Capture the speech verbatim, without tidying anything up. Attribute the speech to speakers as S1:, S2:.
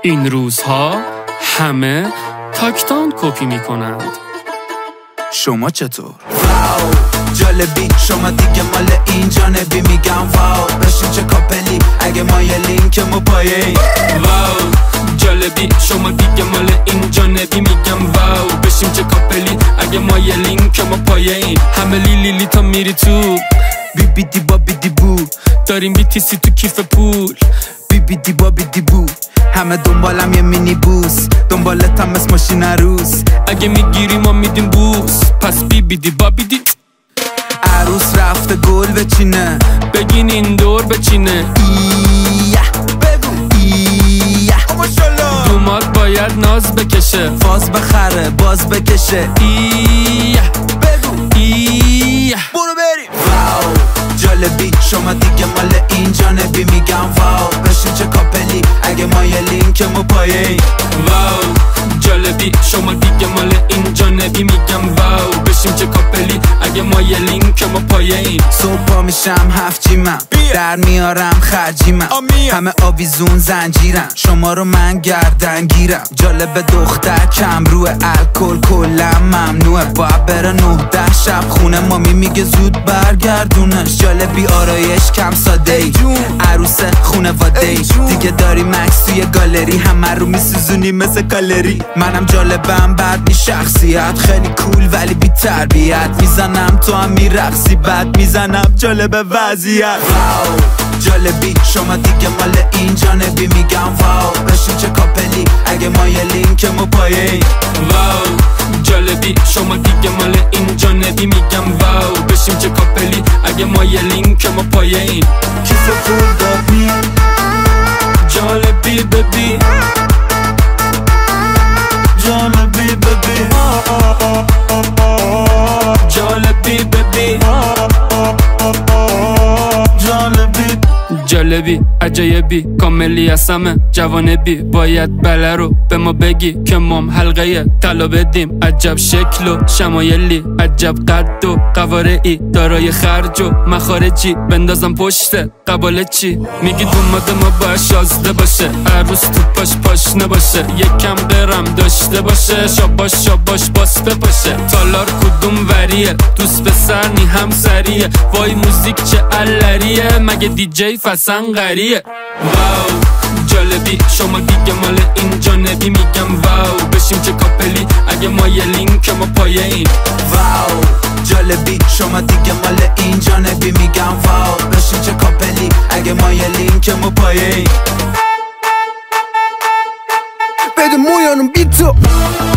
S1: این روزها همه تاکتان کپی میکنند.
S2: شما چطور؟ واو جالبی شما دیگه مال این جانبی میگم واو بشین چه کاپلی اگه ما یه لینک ما پایه
S1: واو جالبی شما دیگه مال این جانبی میگم واو بشین چه کاپلی اگه ما یه لینک ما پایه همه لیلی لی تا میری تو
S2: بی بی دی با بی دی بو
S1: داریم بی تی سی تو کیف پول
S2: بی بی دی با بی دی بو همه دنبالم یه مینی بوس دنبالتم اسم ماشین عروس
S1: اگه میگیری ما میدیم بوس پس بی بی دی با بی دی
S2: عروس رفته گل بچینه
S1: بگین این دور بچینه
S2: ایه بگو ایه
S1: دومات باید ناز بکشه
S2: فاز بخره باز بکشه
S1: ایه
S2: بگو
S1: ایه
S2: برو بریم واو جالبی شما دیگه مال این جانبی میگم واو بشین چه کاپلی اگه ما یه لینک ما پایه
S1: واو جالبی شما دیگه مال این جانبی میگم واو بشیم چه کاپلی اگه ما یه لینک ما پایه این
S2: صبح پا میشم هفت جیمم در میارم خرجیمم همه آویزون زنجیرم شما رو من گردن گیرم جالب دختر کم روی الکل کلم ممنوعه باید بره نه ده شب خونه مامی میگه زود برگردونش جالبی آرایش کم ساده ای عروس خونواده ای دیگه داری مکس توی گالری همه رو میسوزونی مثل کالری منم جالبم بعد می شخصیت خیلی کول ولی بی تربیت میزنم تو هم میرقصی بعد میزنم جالب وضعیت واو جالبی شما دیگه مال این جانبی میگم واو بشین چه کاپلی اگه ما یه لینک ما پایه
S1: واو جالبی شما دیگه مال این جانبی میگم واو بشیم چه کاپلی اگه ما یه لینک ما پایه این
S2: کیف پول داد می
S1: جالبی ببی
S2: جالبی ببی
S1: جالبی ببی
S2: جالبی
S1: جالبی عجایبی کاملی هستمه جوانبی باید بله رو به ما بگی که مام حلقه طلا بدیم عجب شکل و شمایلی عجب قد و قوارعی دارای خرج و مخارجی بندازم پشت قباله چی میگی دوماده ما باید شازده باشه عروس تو پاش پاش نباشه یکم قرم داشته باشه شاباش شاباش باسته باشه تالار کدوم وریه دوست پسر نی هم سریه وای موزیک چه علریه مگه دی جی فسن غریه واو جالبی شما دیگه مال این جانبی میگم واو بشیم چه کاپلی اگه ما یه لینک ما پایه این
S2: واو جالبی شما دیگه مال این جانبی میگم واو بشین چه کاپلی اگه ما یه لینک ما پایه بده مویانم بی تو